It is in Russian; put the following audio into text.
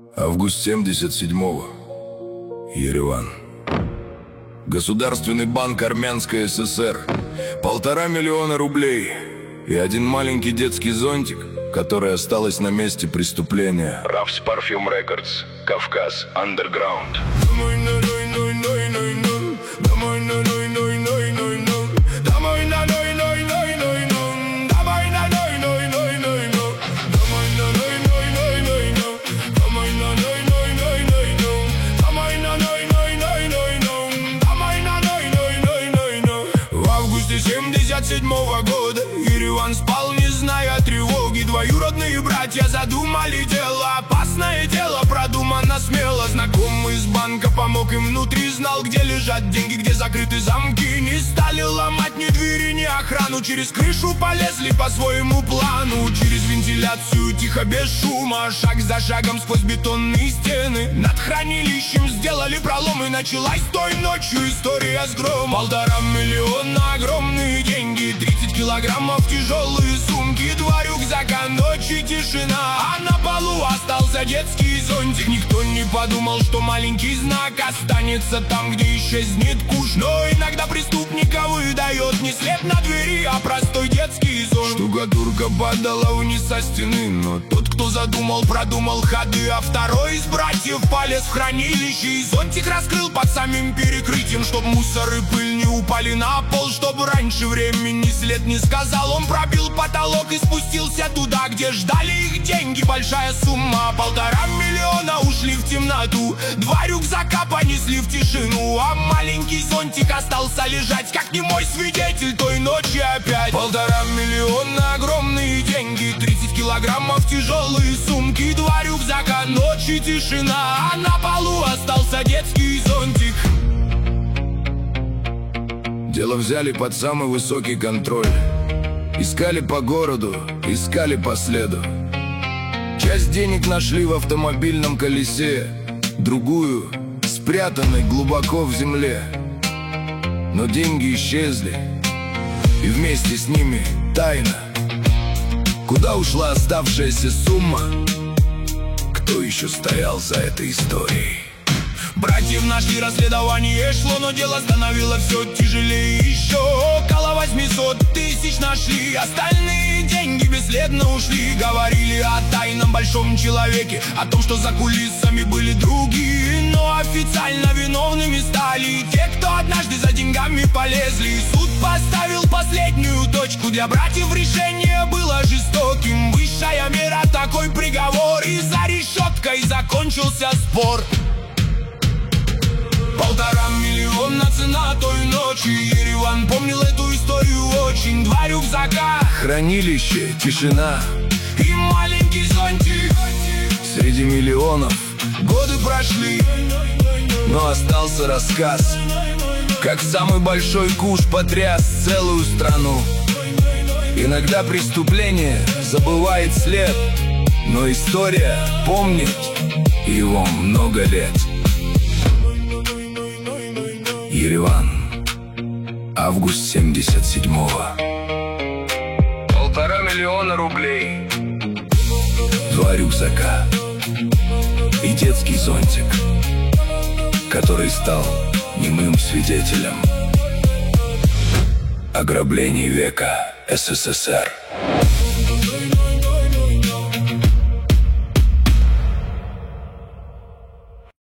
Август 77-го. Ереван. Государственный банк Армянской ССР. 1,5 миллиона рублей. И один маленький детский зонтик, который осталось на месте преступления. Равс Парфюм Рекордс. Кавказ. Андерграунд. Седьмого года Ереван спал, не зная тревоги. Двоюродные братья задумали дело, опасное дело, продумано смело. Знакомый из банка помог им внутри, знал, где лежат деньги, где закрыты замки. Не стали ломать ни двери, ни охрану, через крышу полезли по своему плану. Через вентиляцию тихо, без шума, шаг за шагом сквозь бетонные стены. Над хранилищем сделали пролом, и началась той ночью история с громом. 1,5 миллиона, огромные деньги, 30 килограммов тяжелые сумки, 2 рюкзака, ночь и тишина. А на полу остался детский зонтик. Никто не подумал, что маленький знак останется там, где исчезнет куш. Но иногда преступника выдает не след на двери, а простой детский зонт. Штукатурка падала вниз со стены, но тот, кто задумал, продумал ходы. А второй из братьев полез в хранилище и зонтик раскрыл под самим перекрытием, чтоб мусор и пыль не упали на пол, чтобы раньше времени след не сказал. Он пробил потолок и спустился туда, где ждали их деньги. Большая сумма, 1,5 миллиона ушли в темноту, 2 рюкзака понесли в тишину, а маленький зонтик остался лежать, как немой свидетель той ночи опять. 1,5 миллиона, огромные деньги, 30 килограммов тяжелые сумки, 2 рюкзака, ночь и тишина, а на полу остался детский зонтик. Дело взяли под самый высокий контроль. Искали по городу, искали по следу. Часть денег нашли в автомобильном колесе, другую спрятанной глубоко в земле. Но деньги исчезли, и вместе с ними тайна. Куда ушла оставшаяся сумма? Кто еще стоял за этой историей? Братьев нашли, расследование шло, но дело становилось все тяжелее еще. Около 800 тысяч нашли, остальные деньги бесследно ушли. Говорили о тайном большом человеке, о том, что за кулисами были другие. Но официально виновными стали те, кто однажды за деньгами полезли. И суд поставил последнюю точку, для братьев решение было жестоким. Высшая мера, такой приговор, и за решеткой закончился спор. 1,5 миллиона цена той ночи. Ереван помнил эту историю очень. 2 рюкзака, хранилище, тишина и маленький зонтик. Среди миллионов годы прошли, но остался рассказ, как самый большой куш потряс целую страну. Иногда преступление забывает след, но история помнит его много лет. Ереван. Август 77-го. 1,5 миллиона рублей. 2 рюкзака и детский зонтик, который стал немым свидетелем ограблений века СССР.